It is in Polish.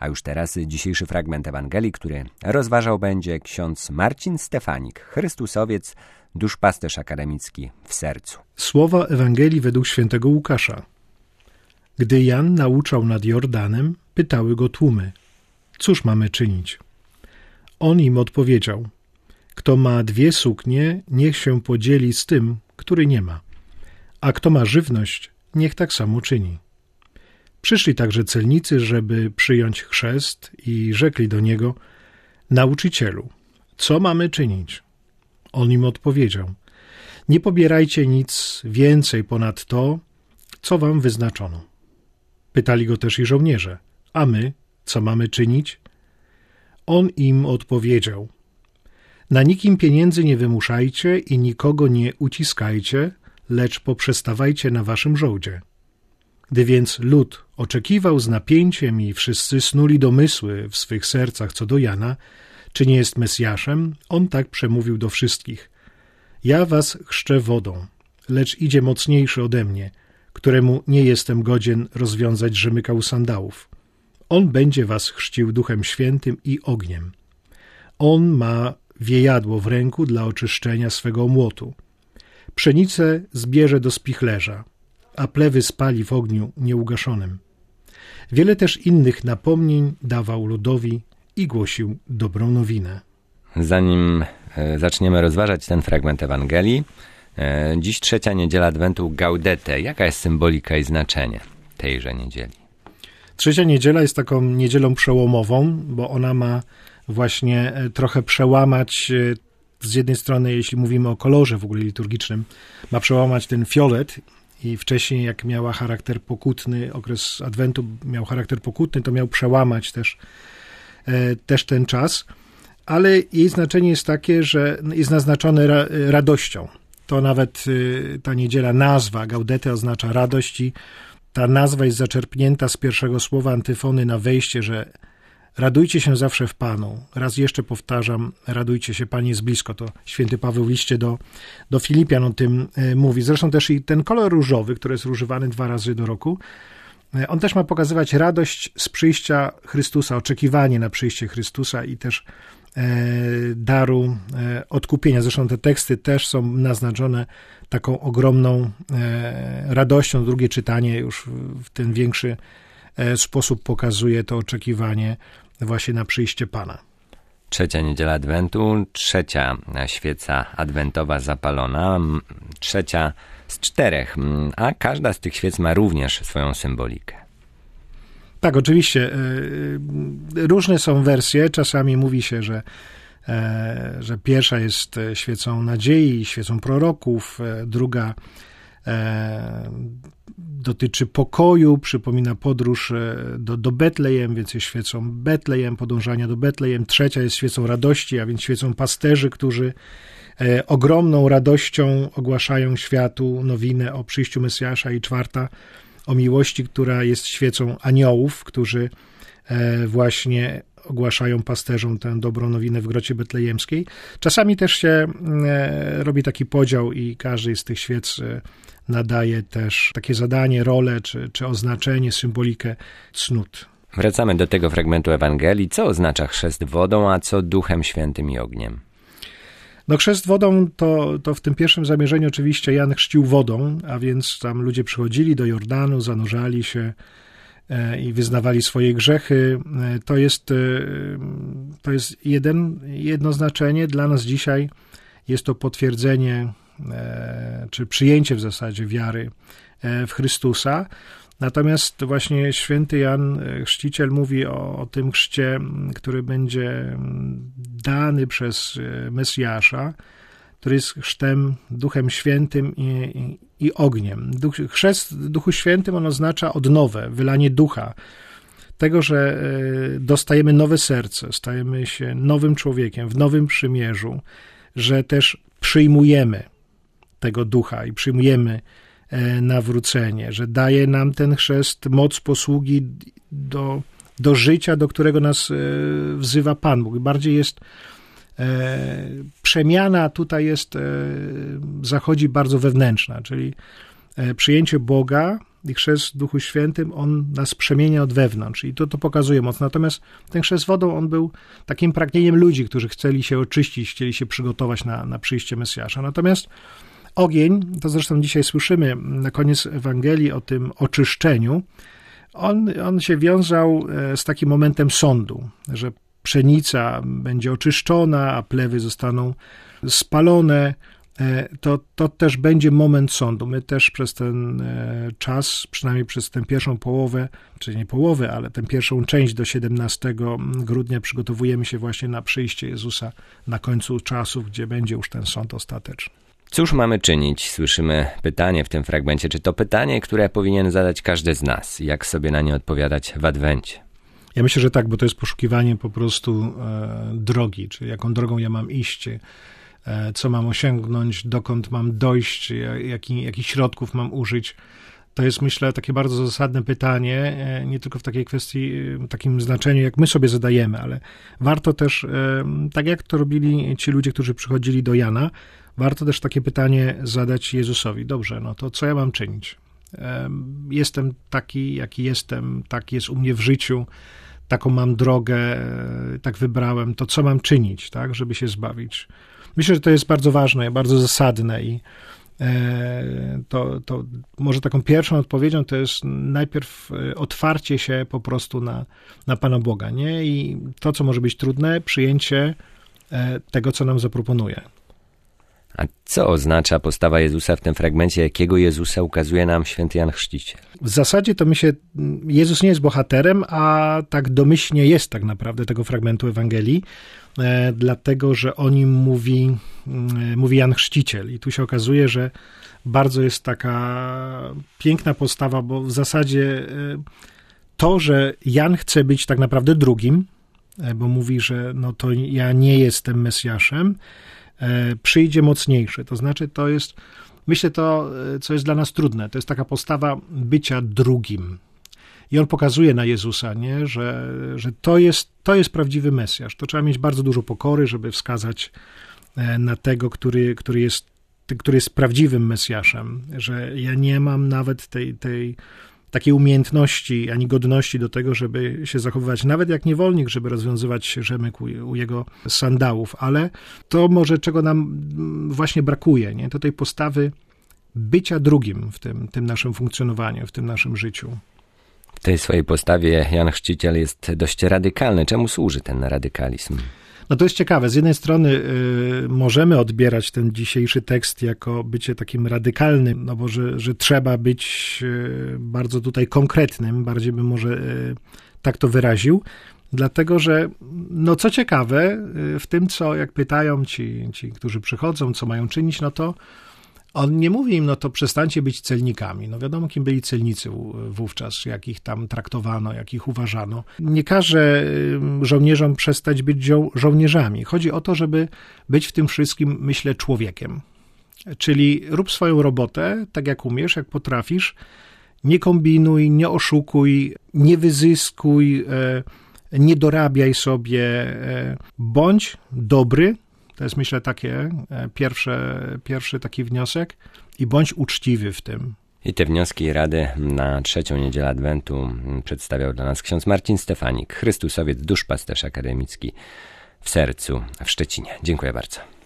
A już teraz dzisiejszy fragment Ewangelii, który rozważał będzie ksiądz Marcin Stefanik, chrystusowiec, duszpasterz akademicki w sercu. Słowa Ewangelii według świętego Łukasza. Gdy Jan nauczał nad Jordanem, pytały go tłumy: cóż mamy czynić? On im odpowiedział: kto ma 2 suknie, niech się podzieli z tym, który nie ma. A kto ma żywność, niech tak samo czyni. Przyszli także celnicy, żeby przyjąć chrzest i rzekli do niego: nauczycielu, co mamy czynić? On im odpowiedział: nie pobierajcie nic więcej ponad to, co wam wyznaczono. Pytali go też i żołnierze: a my, co mamy czynić? On im odpowiedział: na nikim pieniędzy nie wymuszajcie i nikogo nie uciskajcie, lecz poprzestawajcie na waszym żołdzie. Gdy więc lud oczekiwał z napięciem i wszyscy snuli domysły w swych sercach co do Jana, czy nie jest Mesjaszem, on tak przemówił do wszystkich: ja was chrzczę wodą, lecz idzie mocniejszy ode mnie, któremu nie jestem godzien rozwiązać rzemykał sandałów. On będzie was chrzcił Duchem Świętym i ogniem. On ma wiejadło w ręku dla oczyszczenia swego młotu. Pszenicę zbierze do spichlerza, a plewy spali w ogniu nieugaszonym. Wiele też innych napomnień dawał ludowi i głosił dobrą nowinę. Zanim zaczniemy rozważać ten fragment Ewangelii, dziś 3. niedziela Adwentu Gaudete. Jaka jest symbolika i znaczenie tejże niedzieli? 3. niedziela jest taką niedzielą przełomową, bo ona ma właśnie trochę przełamać, z jednej strony, jeśli mówimy o kolorze w ogóle liturgicznym, ma przełamać ten fiolet i wcześniej jak miała charakter pokutny, okres Adwentu miał charakter pokutny, to miał przełamać też ten czas, ale jej znaczenie jest takie, że jest naznaczone radością. To nawet ta niedziela, nazwa Gaudete oznacza radość i ta nazwa jest zaczerpnięta z pierwszego słowa antyfony na wejście, że radujcie się zawsze w Panu. Raz jeszcze powtarzam, radujcie się, Pan jest blisko. To święty Paweł w liście do Filipian o tym mówi. Zresztą też i ten kolor różowy, który jest używany 2 razy do roku, on też ma pokazywać radość z przyjścia Chrystusa, oczekiwanie na przyjście Chrystusa i też daru odkupienia. Zresztą te teksty też są naznaczone taką ogromną radością. Drugie czytanie już w ten większy sposób pokazuje to oczekiwanie właśnie na przyjście Pana. 3. niedziela Adwentu, 3. świeca adwentowa zapalona, 3. z 4, a każda z tych świec ma również swoją symbolikę. Tak, oczywiście. Różne są wersje. Czasami mówi się, że pierwsza jest świecą nadziei, świecą proroków, druga dotyczy pokoju, przypomina podróż do Betlejem, więc jest świecą Betlejem, podążania do Betlejem. Trzecia jest świecą radości, a więc świecą pasterzy, którzy ogromną radością ogłaszają światu nowinę o przyjściu Mesjasza. I 4. o miłości, która jest świecą aniołów, którzy właśnie ogłaszają pasterzom tę dobrą nowinę w grocie betlejemskiej. Czasami też się robi taki podział i każdej z tych świec nadaje też takie zadanie, rolę, czy oznaczenie, symbolikę cnót. Wracamy do tego fragmentu Ewangelii. Co oznacza chrzest wodą, a co Duchem Świętym i ogniem? No chrzest wodą to w tym pierwszym zamierzeniu oczywiście Jan chrzcił wodą, a więc tam ludzie przychodzili do Jordanu, zanurzali się i wyznawali swoje grzechy. To jest jedno znaczenie. Dla nas dzisiaj jest to potwierdzenie, czy przyjęcie w zasadzie wiary w Chrystusa. Natomiast właśnie święty Jan Chrzciciel mówi o tym chrzcie, który będzie dany przez Mesjasza, który jest chrztem Duchem Świętym i ogniem. Chrzest w Duchu Świętym on oznacza odnowę, wylanie ducha. Tego, że dostajemy nowe serce, stajemy się nowym człowiekiem, w nowym przymierzu, że też przyjmujemy tego ducha i przyjmujemy nawrócenie, że daje nam ten chrzest moc posługi do życia, do którego nas wzywa Pan Bóg. Bardziej jest przemiana tutaj zachodzi bardzo wewnętrzna, czyli przyjęcie Boga i chrzest w Duchu Świętym, on nas przemienia od wewnątrz i to pokazuje moc. Natomiast ten chrzest wodą, on był takim pragnieniem ludzi, którzy chcieli się oczyścić, chcieli się przygotować na przyjście Mesjasza. Natomiast ogień, to zresztą dzisiaj słyszymy na koniec Ewangelii o tym oczyszczeniu, on się wiązał z takim momentem sądu, że pszenica będzie oczyszczona, a plewy zostaną spalone. To też będzie moment sądu. My też przez ten czas, przynajmniej przez tę pierwszą połowę, czy nie połowę, ale tę pierwszą część do 17 grudnia przygotowujemy się właśnie na przyjście Jezusa na końcu czasów, gdzie będzie już ten sąd ostateczny. Cóż mamy czynić? Słyszymy pytanie w tym fragmencie. Czy to pytanie, które powinien zadać każdy z nas? Jak sobie na nie odpowiadać w Adwencie? Ja myślę, że tak, bo to jest poszukiwanie po prostu drogi, czyli jaką drogą ja mam iść, co mam osiągnąć, dokąd mam dojść, jakich środków mam użyć. To jest, myślę, takie bardzo zasadne pytanie, nie tylko w takiej kwestii, w takim znaczeniu, jak my sobie zadajemy, ale warto też, tak jak to robili ci ludzie, którzy przychodzili do Jana, warto też takie pytanie zadać Jezusowi. Dobrze, no to co ja mam czynić? Jestem taki, jaki jestem, tak jest u mnie w życiu, taką mam drogę, tak wybrałem, to co mam czynić, tak, żeby się zbawić? Myślę, że to jest bardzo ważne, bardzo zasadne i to może taką pierwszą odpowiedzią to jest najpierw otwarcie się po prostu na Pana Boga, nie? I to, co może być trudne, przyjęcie tego, co nam zaproponuje. A co oznacza postawa Jezusa w tym fragmencie? Jakiego Jezusa ukazuje nam święty Jan Chrzciciel? W zasadzie to Jezus nie jest bohaterem, a tak domyślnie jest tak naprawdę tego fragmentu Ewangelii, dlatego, że o nim mówi Jan Chrzciciel. I tu się okazuje, że bardzo jest taka piękna postawa, bo w zasadzie to, że Jan chce być tak naprawdę drugim, bo mówi, że no to ja nie jestem Mesjaszem, przyjdzie mocniejszy. To znaczy, to jest, myślę, to, co jest dla nas trudne, to jest taka postawa bycia drugim. I on pokazuje na Jezusa, nie? Że to jest prawdziwy Mesjasz. To trzeba mieć bardzo dużo pokory, żeby wskazać na tego, który jest prawdziwym Mesjaszem. Że ja nie mam nawet tej takiej umiejętności ani godności do tego, żeby się zachowywać nawet jak niewolnik, żeby rozwiązywać rzemyk u jego sandałów, ale to może czego nam właśnie brakuje, nie? To tej postawy bycia drugim w tym naszym funkcjonowaniu, w tym naszym życiu. W tej swojej postawie Jan Chrzciciel jest dość radykalny. Czemu służy ten radykalizm? No to jest ciekawe. Z jednej strony możemy odbierać ten dzisiejszy tekst jako bycie takim radykalnym, no bo że trzeba być bardzo tutaj konkretnym, bardziej bym może tak to wyraził, dlatego że, no co ciekawe, w tym co, jak pytają ci, którzy przychodzą, co mają czynić, no to on nie mówi im, no to przestańcie być celnikami. No wiadomo, kim byli celnicy wówczas, jak ich tam traktowano, jak ich uważano. Nie każe żołnierzom przestać być żołnierzami. Chodzi o to, żeby być w tym wszystkim, myślę, człowiekiem. Czyli rób swoją robotę, tak jak umiesz, jak potrafisz. Nie kombinuj, nie oszukuj, nie wyzyskuj, nie dorabiaj sobie. Bądź dobry. To jest, myślę, pierwszy taki wniosek i bądź uczciwy w tym. I te wnioski i rady na trzecią niedzielę Adwentu przedstawiał dla nas ksiądz Marcin Stefanik, Chrystusowiec, duszpasterz akademicki w Sercu w Szczecinie. Dziękuję bardzo.